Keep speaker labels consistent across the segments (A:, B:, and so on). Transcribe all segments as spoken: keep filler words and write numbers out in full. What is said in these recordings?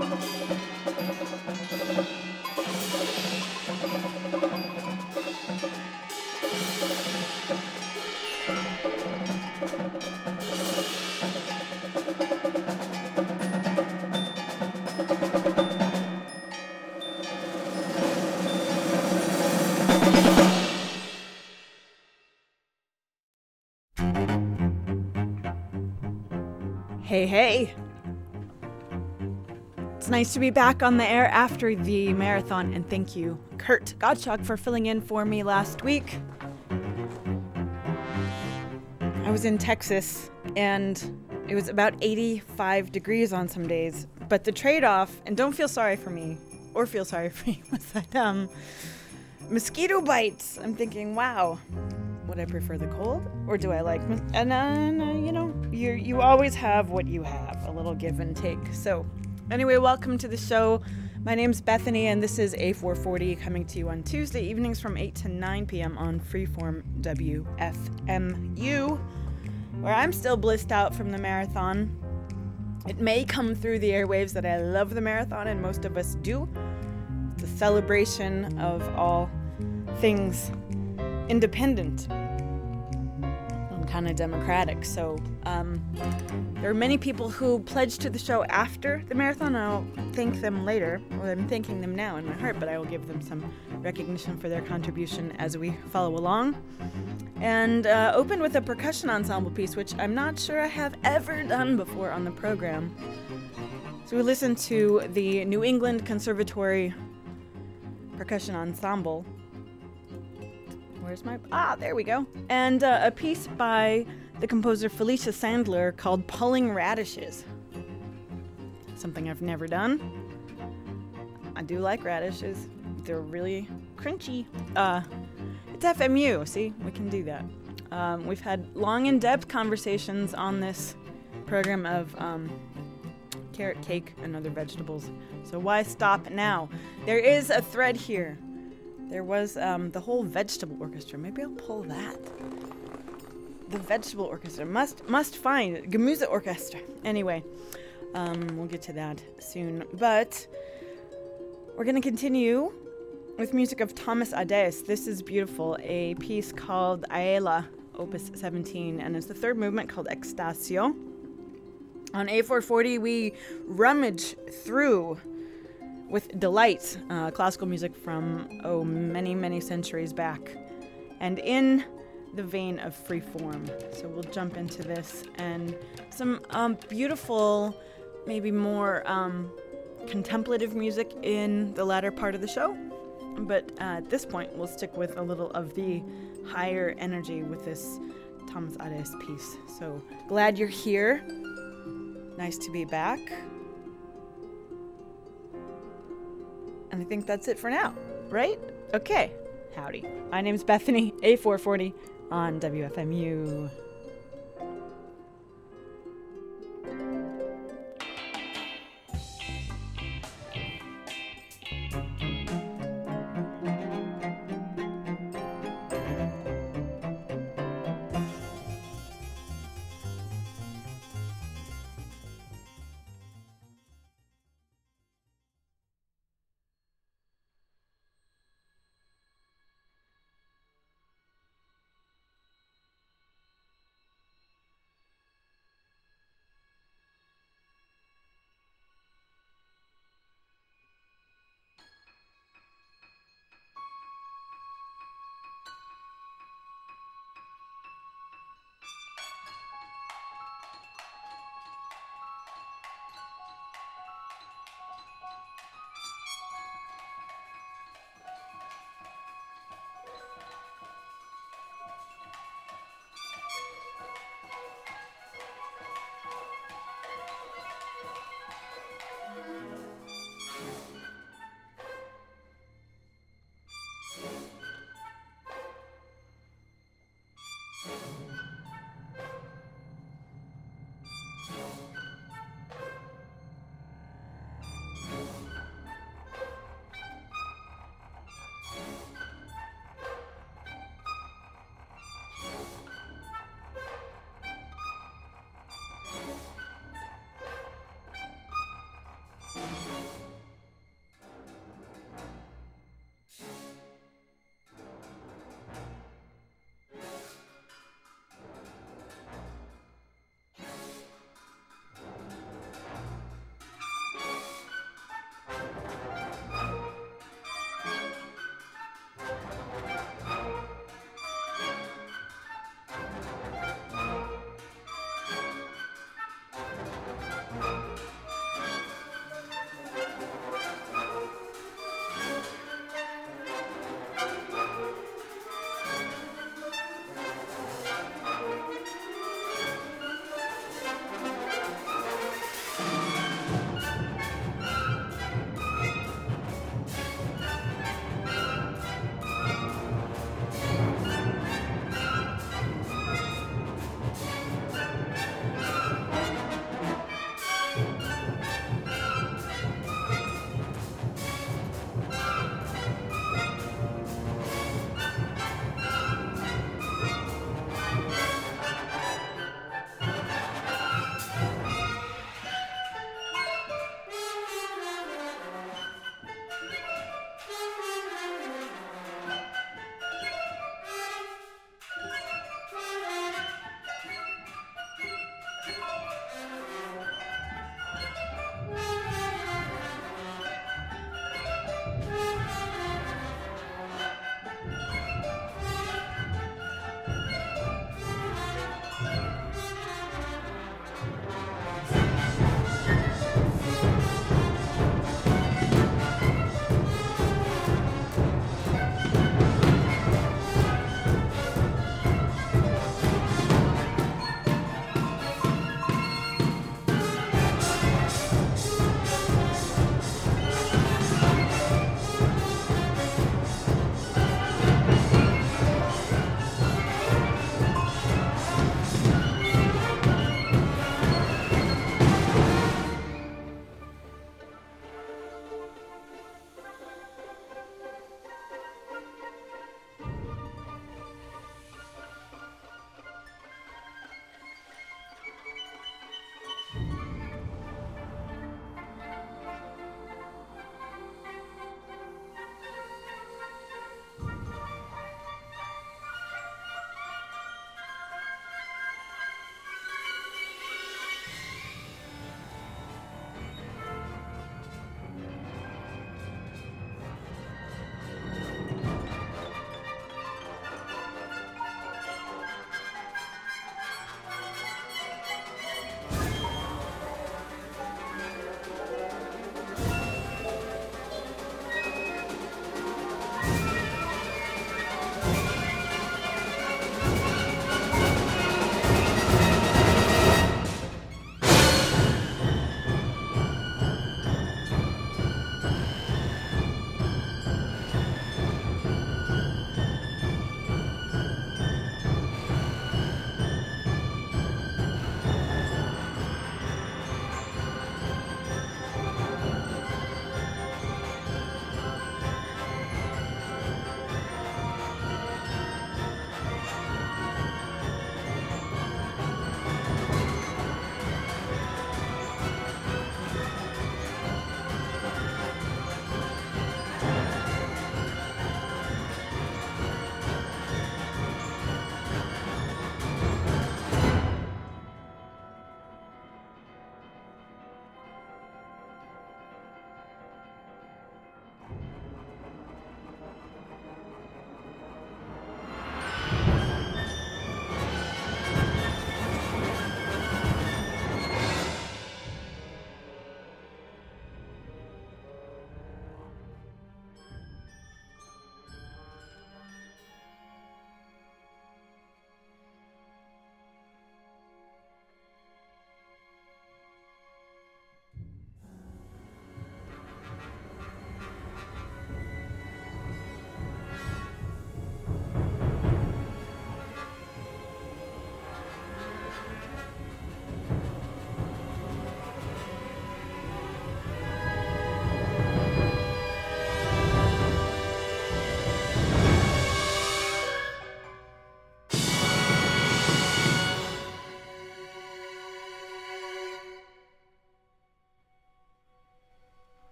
A: Hey, hey. It's nice to be back on the air after the marathon, and thank you, Kurt Gottschalk, for filling in for me last week. I was in Texas, and it was about eighty-five degrees on some days, but the trade-off, and don't feel sorry for me, or feel sorry for me, was that um, mosquito bites. I'm thinking, wow. Would I prefer the cold, or do I like... And then, uh, you know, you you always have what you have, a little give and take. So, anyway, welcome to the show. My name's Bethany, and this is A four forty, coming to you on Tuesday evenings from eight to nine p.m. on Freeform W F M U, where I'm still blissed out from the marathon. It may come through the airwaves that I love the marathon, and most of us do. It's a celebration of all things independent. I'm kind of democratic, so um, there are many people who pledged to the show after the marathon. I'll thank them later. Well, I'm thanking them now in my heart, but I will give them some recognition for their contribution as we follow along. And uh, opened with a percussion ensemble piece, which I'm not sure I have ever done before on the program. So we listened to the New England Conservatory Percussion Ensemble. Where's my... Ah, there we go. And uh, a piece by the composer Felicia Sandler called Pulling Radishes. Something I've never done. I do like radishes. They're really crunchy. Uh, it's F M U, see? We can do that. Um, we've had long, in-depth conversations on this program of um, carrot cake and other vegetables. So why stop now? There is a thread here. There was um, the whole vegetable orchestra. Maybe I'll pull that. The vegetable orchestra. Must must find it. Gemüse Orchestra. Anyway, um, we'll get to that soon. But we're going to continue with music of Thomas Adès. This is beautiful. A piece called Aela, Opus seventeen, and it's the third movement called Extasio. On A four forty, we rummage through with delight, uh, classical music from, oh, many, many centuries back, and in the vein of free form. So we'll jump into this, and some um, beautiful, maybe more um, contemplative music in the latter part of the show. But uh, at this point, we'll stick with a little of the higher energy with this Thomas Adès piece. So glad you're here. Nice to be back. And I think that's it for now, right? Okay. Howdy. My name's Bethany, A four forty on W F M U.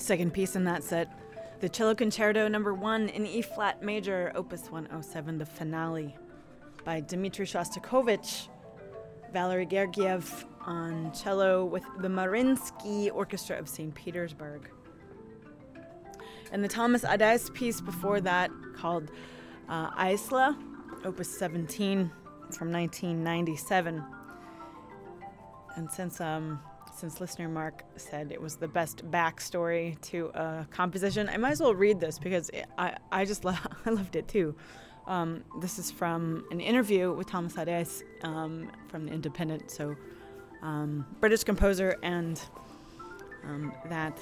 A: Second piece in that set, the Cello Concerto Number One in E flat major, Opus one oh seven, the finale, by Dmitri Shostakovich, Valery Gergiev on cello with the Mariinsky Orchestra of Saint Petersburg. And the Thomas Adès piece before that, called uh, Isla, Opus seventeen, from nineteen ninety-seven. And since um since listener Mark said it was the best backstory to a composition, I might as well read this because it, I I just lo- I loved it too. Um, this is from an interview with Thomas Adès um, from The Independent, so um, British composer, and um, that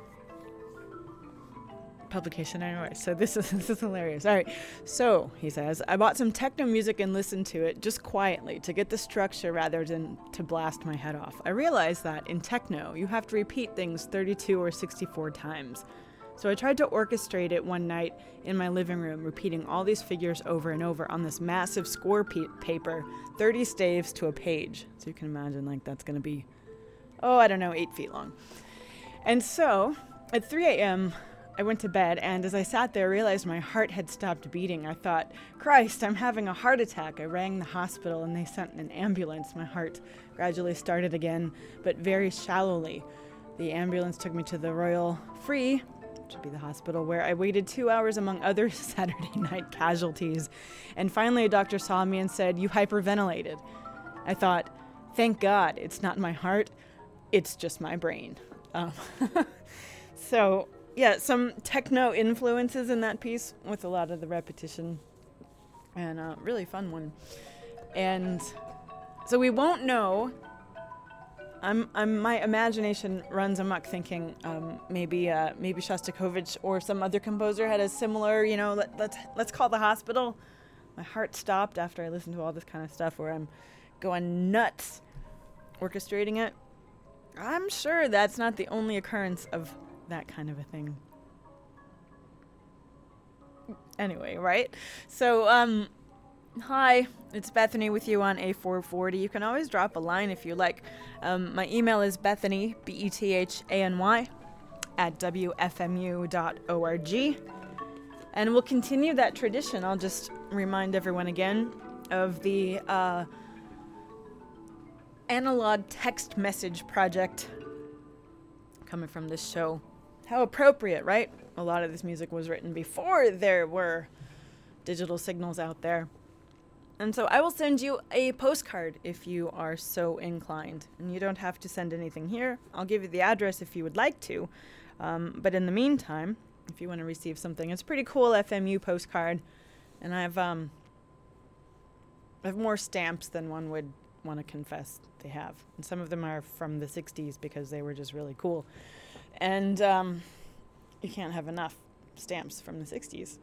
A: publication anyway. So this is this is hilarious. All right. So he says, I bought some techno music and listened to it just quietly to get the structure rather than to blast my head off. I realized that in techno, you have to repeat things thirty-two or sixty-four times. So I tried to orchestrate it one night in my living room, repeating all these figures over and over on this massive score pe- paper, thirty staves to a page. So you can imagine, like, that's going to be, oh, I don't know, eight feet long. And so at three a.m., I went to bed, and as I sat there, I realized my heart had stopped beating. I thought, Christ, I'm having a heart attack. I rang the hospital, and they sent an ambulance. My heart gradually started again, but very shallowly. The ambulance took me to the Royal Free, which would be the hospital, where I waited two hours among other Saturday night casualties. And finally, a doctor saw me and said, you hyperventilated. I thought, thank God, it's not my heart, it's just my brain. Um, so... Yeah, some techno influences in that piece with a lot of the repetition, and a really fun one. And so we won't know. I'm, I'm, my imagination runs amok thinking um, maybe uh, maybe Shostakovich or some other composer had a similar, you know, let, let's let's call the hospital. My heart stopped after I listened to all this kind of stuff where I'm going nuts orchestrating it. I'm sure that's not the only occurrence of that kind of a thing. Anyway, right? So, um, hi, it's Bethany with you on A four forty. You can always drop a line if you like. Um, my email is Bethany, B E T H A N Y, at W F M U dot org. And we'll continue that tradition. I'll just remind everyone again of the uh, analog text message project coming from this show. How appropriate, right? A lot of this music was written before there were digital signals out there. And so I will send you a postcard if you are so inclined. And you don't have to send anything here. I'll give you the address if you would like to. Um, but in the meantime, if you want to receive something, it's a pretty cool F M U postcard. And I have, um, I have more stamps than one would want to confess they have. And some of them are from the sixties because they were just really cool. And um, you can't have enough stamps from the sixties.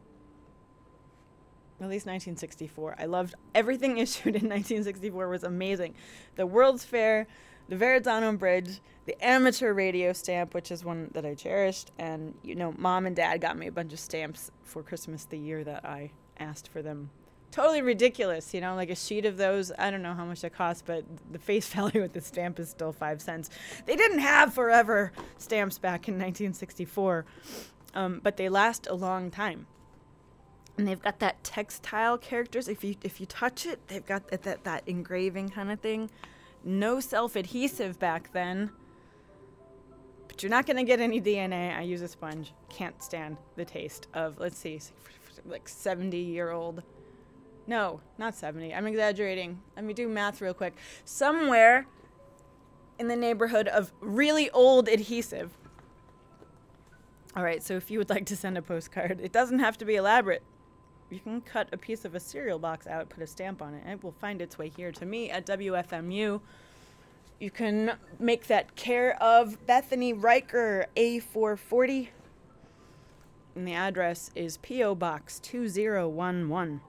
A: At least nineteen sixty-four. I loved everything issued in nineteen sixty-four was amazing. The World's Fair, the Verrazzano Bridge, the amateur radio stamp, which is one that I cherished. And, you know, Mom and Dad got me a bunch of stamps for Christmas the year that I asked for them. Totally ridiculous, you know, like a sheet of those. I don't know how much it costs, but the face value with the stamp is still five cents. They didn't have forever stamps back in nineteen sixty-four, um, but they last a long time. And they've got that textile characters. If you if you touch it, they've got that that, that engraving kind of thing. No self-adhesive back then, but you're not going to get any D N A. I use a sponge. Can't stand the taste of, let's see, like seventy-year-old. No, not seventy. I'm exaggerating. Let me do math real quick. Somewhere in the neighborhood of really old adhesive. All right, so if you would like to send a postcard, it doesn't have to be elaborate. You can cut a piece of a cereal box out, put a stamp on it, and it will find its way here to me at W F M U. You can make that care of Bethany Riker, A four forty. And the address is P O Box two zero one one.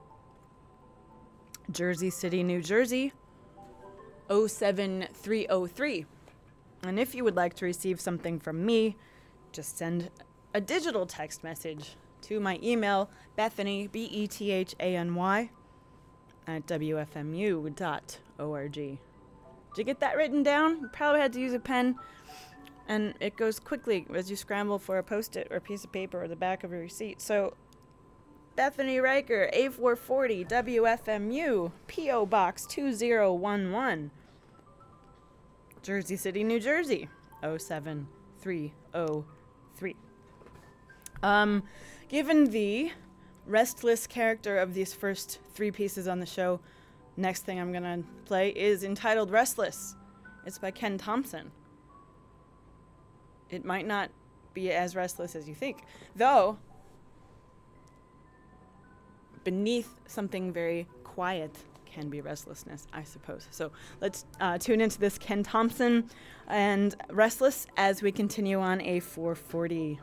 A: Jersey City, New Jersey, oh seven three oh three. And if you would like to receive something from me, just send a digital text message to my email, Bethany, B E T H A N Y, at W F M U dot org. Did you get that written down? You probably had to use a pen. and it goes quickly as you scramble for a post-it or a piece of paper or the back of a receipt. So, Bethany Riker, A four forty, W F M U, P O Box two zero one one, Jersey City, New Jersey, oh seven three oh three. Um, given the restless character of these first three pieces on the show, next thing I'm gonna play is entitled Restless. It's by Ken Thompson. It might not be as restless as you think, though beneath something very quiet can be restlessness, I suppose. So let's uh, tune into this Ken Thompson and Restless as we continue on A four forty.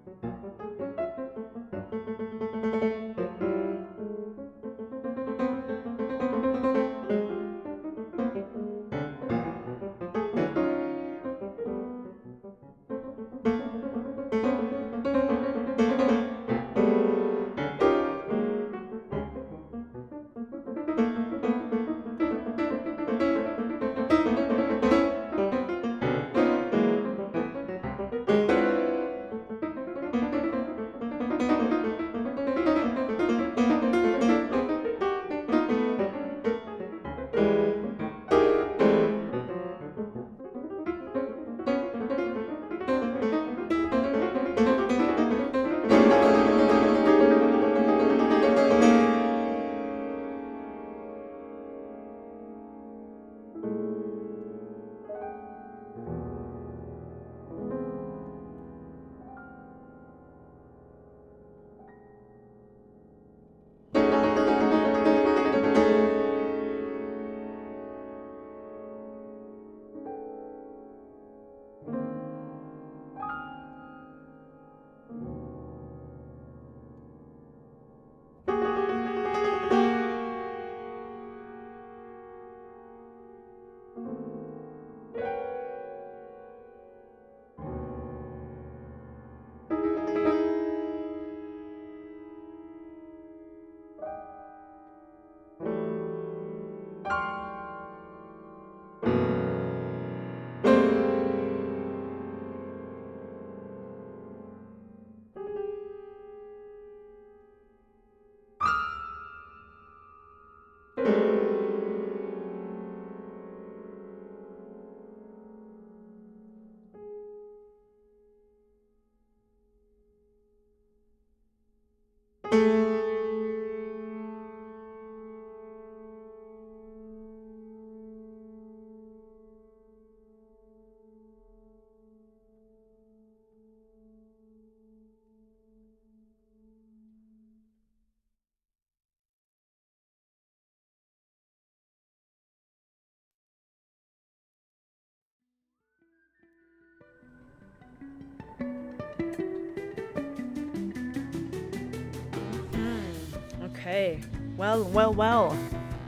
A: Okay. Well, well, well.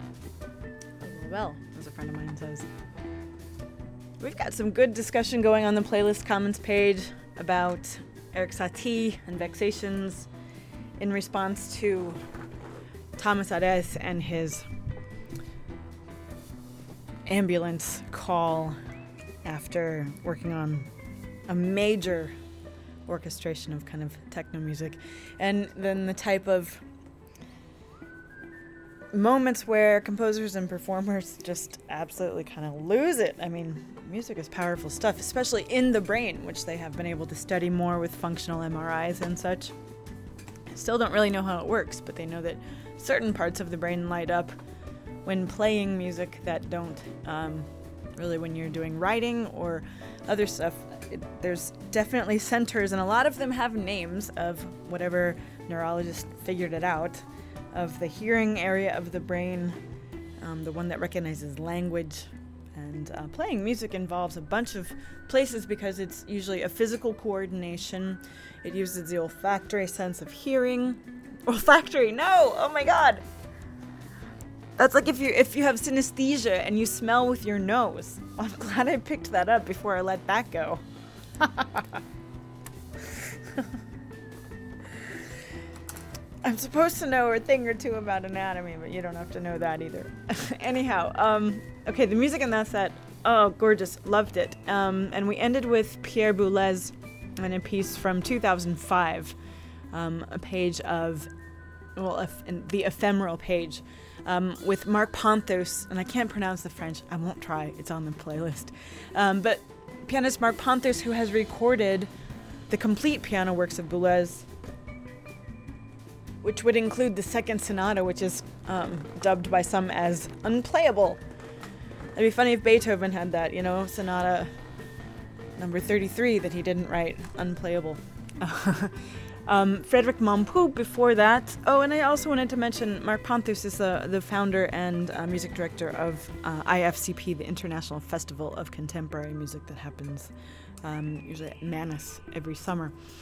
A: Well, well, as a friend of mine says. We've got some good discussion going on the playlist comments page about Erik Satie and Vexations in response to Thomas Adès and his ambulance call after working on a major orchestration of kind of techno music. And then the type of moments where composers and performers just absolutely kind of lose it. I mean, music is powerful stuff, especially in the brain, which they have been able to study more with functional M R Is and such. Still don't really know how it works, but they know that certain parts of the brain light up when playing music that don't, um, really when you're doing writing or other stuff. It, there's definitely centers, and a lot of them have names of whatever neurologist figured it out, of the hearing area of the brain, um, the one that recognizes language. And uh, playing music involves a bunch of places because it's usually a physical coordination. It uses the olfactory sense of hearing. Olfactory, no! Oh my god! That's like if you if you have synesthesia and you smell with your nose. Well, I'm glad I picked that up before I let that go. I'm supposed to know a thing or two about anatomy, but you don't have to know that either. Anyhow, um, okay, the music in that set, oh, gorgeous, loved it. Um, and we ended with Pierre Boulez and a piece from two thousand five, um, a page of, well, eph- the ephemeral page, um, with Marc Ponthos, and I can't pronounce the French, I won't try, it's on the playlist. Um, but pianist Marc Ponthos, who has recorded the complete piano works of Boulez, which would include the second sonata, which is um, dubbed by some as unplayable. It'd be funny if Beethoven had that, you know, sonata number thirty-three that he didn't write, unplayable. um, Frédéric Mompou before that. Oh, and I also wanted to mention Marc Ponthos is the, the founder and uh, music director of uh, I F C P, the International Festival of Contemporary Music that happens um, usually at Manus every summer.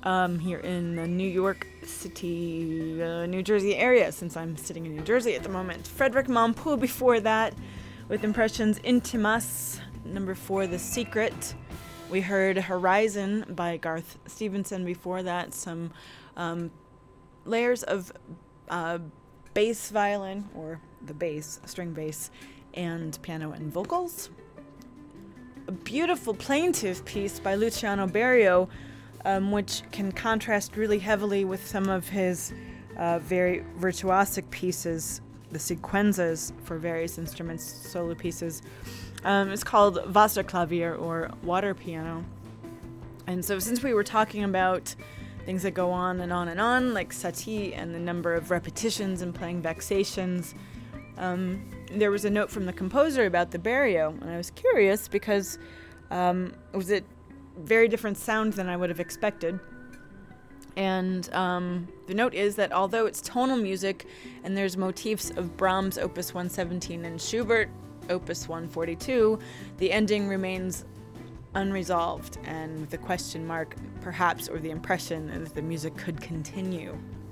A: um, here in the New York City, uh, New Jersey area, since I'm sitting in New Jersey at the moment. Frédéric Mompou before that with Impressions Intimas. Number four, The Secret. We heard Horizon by Garth Stevenson before that. Some um, layers of uh, bass violin, or the bass, string bass, and piano and vocals. A beautiful plaintive piece by Luciano Berio, um, which can contrast really heavily with some of his uh, very virtuosic pieces, the sequenzas for various instruments, solo pieces. Um, it's called Wasserklavier, or water piano. And so since we were talking about things that go on and on and on, like Satie and the number of repetitions and playing vexations, um, there was a note from the composer about the Berio, and I was curious because um, it was a very different sound than I would have expected. And um, the note is that although it's tonal music and there's motifs of Brahms' Opus one seventeen and Schubert Opus one forty-two, the ending remains unresolved, and with the question mark, perhaps, or the impression that the music could continue.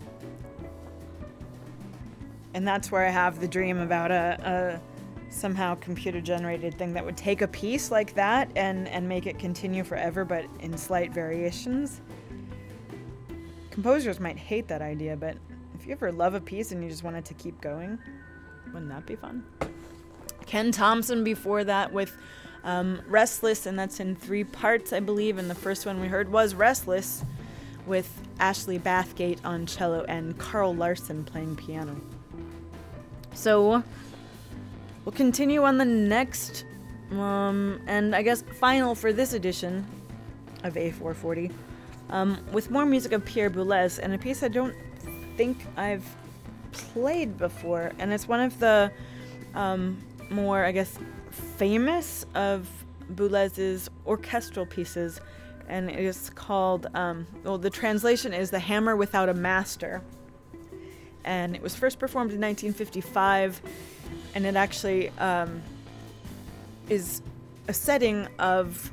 A: And that's where I have the dream about a, a somehow computer-generated thing that would take a piece like that and, and make it continue forever, but in slight variations. Composers might hate that idea, but if you ever love a piece and you just want it to keep going, wouldn't that be fun? Ken Thompson before that with um, Restless, and that's in three parts, I believe, and the first one we heard was Restless, with Ashley Bathgate on cello and Carl Larson playing piano. So we'll continue on the next, um, and I guess final for this edition of A four forty, um, with more music of Pierre Boulez, and a piece I don't think I've played before, and it's one of the um, more, I guess, famous of Boulez's orchestral pieces, and it is called, um, well, the translation is The Hammer Without a Master, and it was first performed in nineteen fifty-five, and it actually um, is a setting of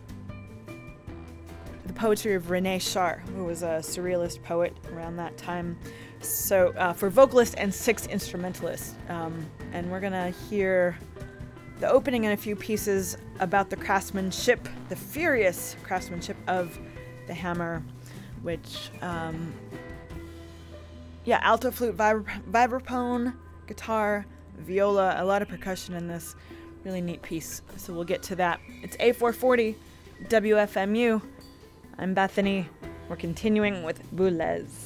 A: the poetry of René Char, who was a surrealist poet around that time. So uh, for vocalist and six instrumentalists, um, and we're gonna hear the opening and a few pieces about the craftsmanship, the furious craftsmanship of the hammer, which, um, yeah, alto flute, vibra- vibraphone, guitar, viola, a lot of percussion in this really neat piece. So we'll get to that. It's A four forty, W F M U. I'm Bethany. We're continuing with Boulez.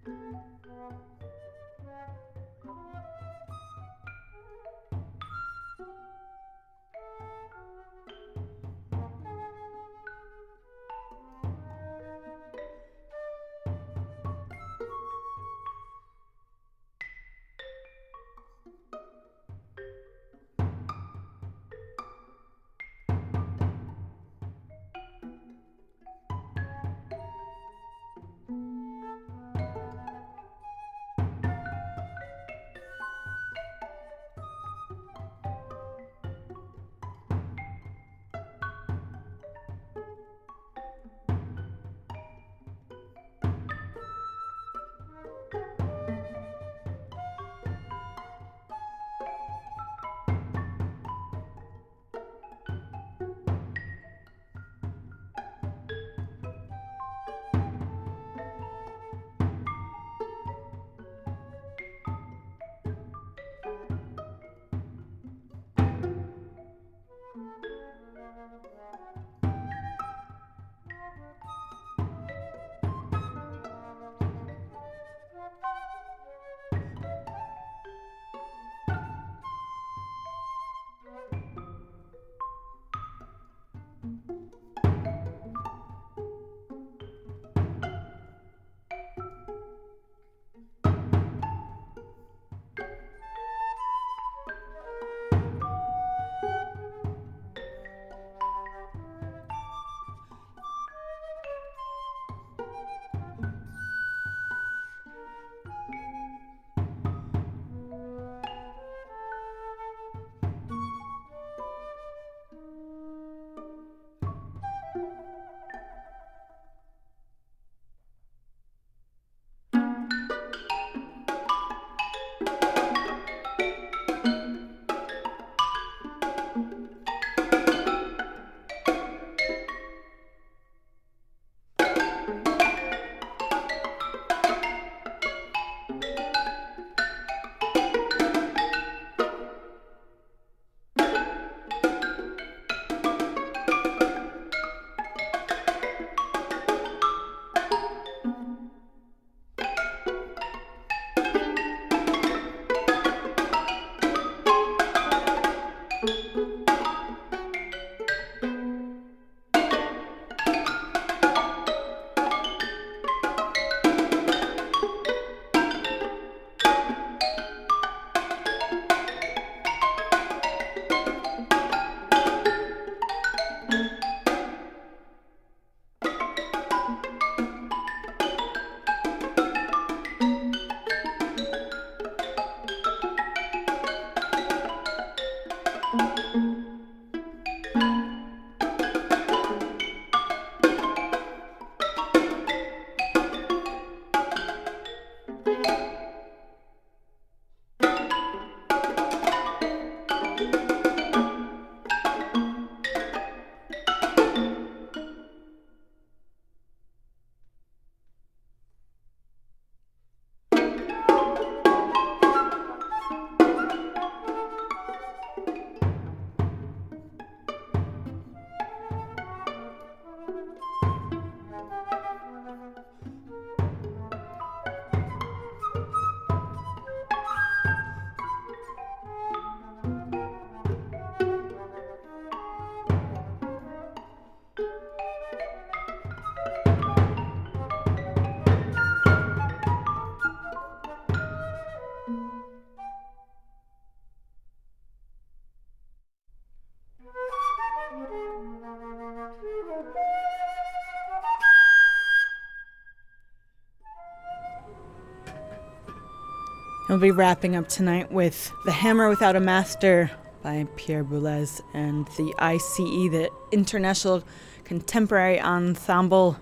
A: We'll be wrapping up tonight with The Hammer Without a Master by Pierre Boulez and the I C E, the International Contemporary Ensemble,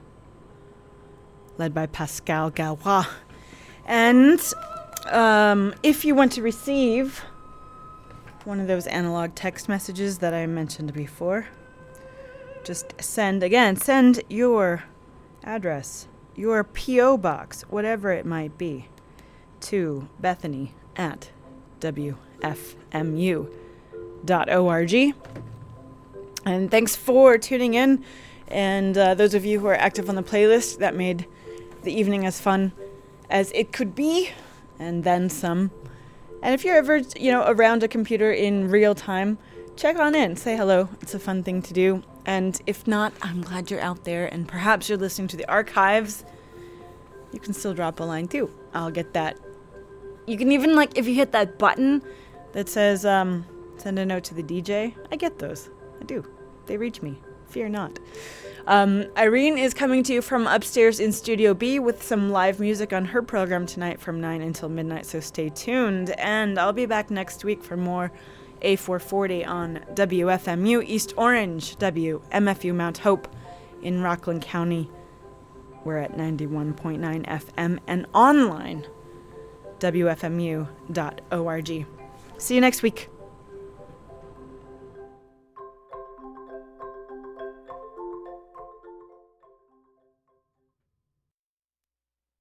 A: led by Pascal Gaurois. And um, if you want to receive one of those analog text messages that I mentioned before, just send, again, send your address, your P O box, whatever it might be, to Bethany at W F M U dot org. And thanks for tuning in. And uh, those of you who are active on the playlist, that made the evening as fun as it could be, and then some. And if you're ever, you know, around a computer in real time, check on in, say hello. It's a fun thing to do. And if not, I'm glad you're out there, and perhaps you're listening to the archives. You can still drop a line too. I'll get that. You can even, like, if you hit that button that says, um, send a note to the D J, I get those. I do. They reach me. Fear not. Um, Irene is coming to you from upstairs in Studio B with some live music on her program tonight from nine until midnight, so stay tuned. And I'll be back next week for more A four forty on W F M U East Orange, W M F U Mount Hope in Rockland County. We're at ninety-one point nine F M and online, W F M U dot org. See you next week.